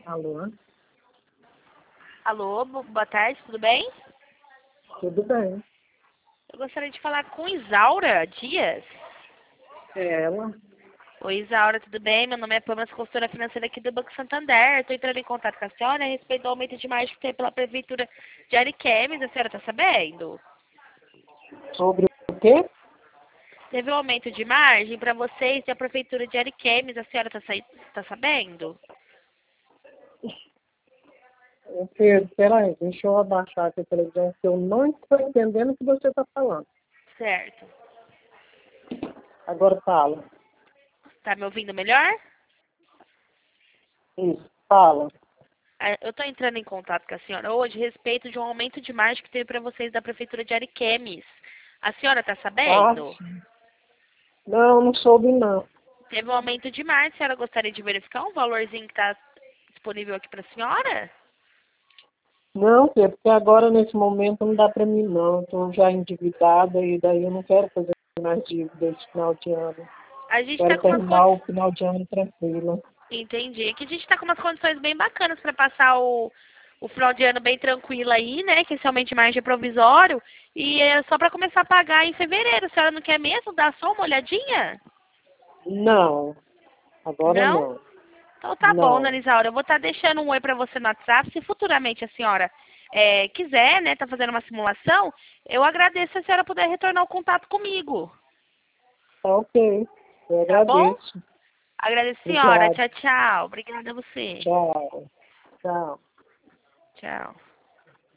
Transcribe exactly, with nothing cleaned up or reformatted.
Alô? Alô, bo- boa tarde, tudo bem? Tudo bem. Eu gostaria de falar com Isaura Dias. É ela? Oi, Isaura, tudo bem? Meu nome é Pamela, sou consultora financeira aqui do Banco Santander. Estou entrando em contato com a senhora a respeito do aumento de margem que tem pela Prefeitura de Ariquemes. A senhora está sabendo? Sobre o quê? Teve um aumento de margem para vocês e a Prefeitura de Ariquemes. A senhora está tá sabendo? Ô, Pedro, peraí, deixa eu abaixar aqui a televisão, que eu não estou entendendo o que você está falando. Certo. Agora fala. Tá me ouvindo melhor? Isso, fala. Ah, eu estou entrando em contato com a senhora hoje a respeito de um aumento de margem que teve para vocês da Prefeitura de Ariquemes. A senhora está Ah, sabendo? sim. Não, não soube não. Teve um aumento de margem. A senhora gostaria de verificar um valorzinho que está disponível aqui para a senhora? Não, Pedro, porque agora nesse momento não dá para mim não. Estou já endividada e daí eu não quero fazer mais dívida esse final de ano. A gente está Quero com umas terminar condições. o final de ano tranquila. Entendi. Aqui a gente está com umas condições bem bacanas para passar o, o final de ano bem tranquilo aí, né? Que esse aumento de margem é provisório. E é só para começar a pagar em fevereiro. A senhora não quer mesmo dar só uma olhadinha? Não, agora Não? não. Então tá bom, Não. Dona Isaura. Eu vou estar deixando um oi para você no WhatsApp. Se futuramente a senhora é, quiser, né, tá fazendo uma simulação, eu agradeço se a senhora puder retornar o contato comigo. Tá ok. Eu Tá bom? agradeço. Agradeço, senhora. Obrigado. Tchau, tchau. Obrigada a você. Tchau. Tchau. Tchau.